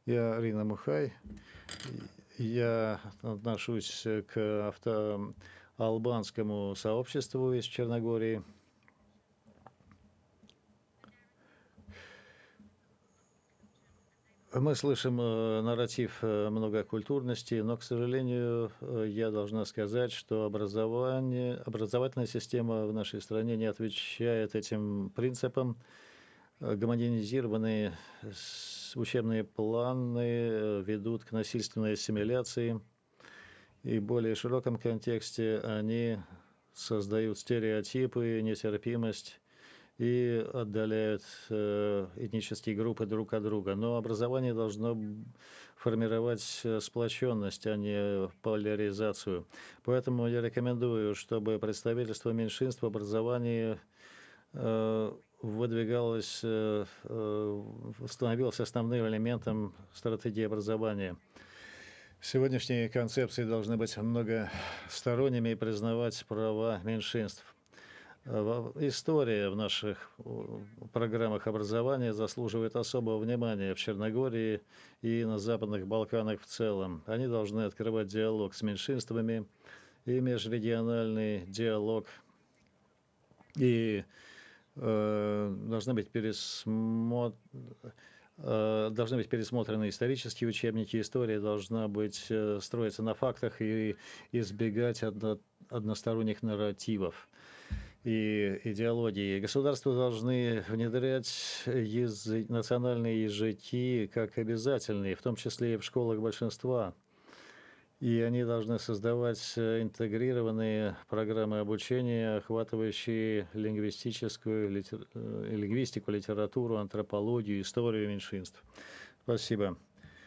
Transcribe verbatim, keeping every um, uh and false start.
Я Рина Мухай. И Я отношусь к авто албанскому сообществу из Черногории. Мы слышим э, нарратив э, многокультурности, но, к сожалению, э, я должна сказать, что образование, образовательная система в нашей стране не отвечает этим принципам. Э, Гомогенизированные с- учебные планы э, ведут к насильственной ассимиляции, и в более широком контексте они создают стереотипы, нетерпимость и отдаляют э, этнические группы друг от друга. Но образование должно б- формировать э, сплоченность, а не поляризацию. Поэтому я рекомендую, чтобы представительство меньшинств в образовании э, выдвигалось, э, э, становилось основным элементом стратегии образования. Сегодняшние концепции должны быть многосторонними и признавать права меньшинств. Э, во- История в наших э, программах образования заслуживает особого внимания в Черногории и на Западных Балканах в целом. Они должны открывать диалог с меньшинствами и межрегиональный диалог, и э, должны быть пересмо- э, должны быть пересмотрены исторические учебники, история должна быть э, строиться на фактах и избегать одно- односторонних нарративов и идеологии. Государства должны внедрять язы- национальные языки как обязательные, в том числе и в школах большинства. И они должны создавать э, интегрированные программы обучения, охватывающие лингвистическую, литер- э, лингвистику, литературу, антропологию, историю меньшинств. Спасибо.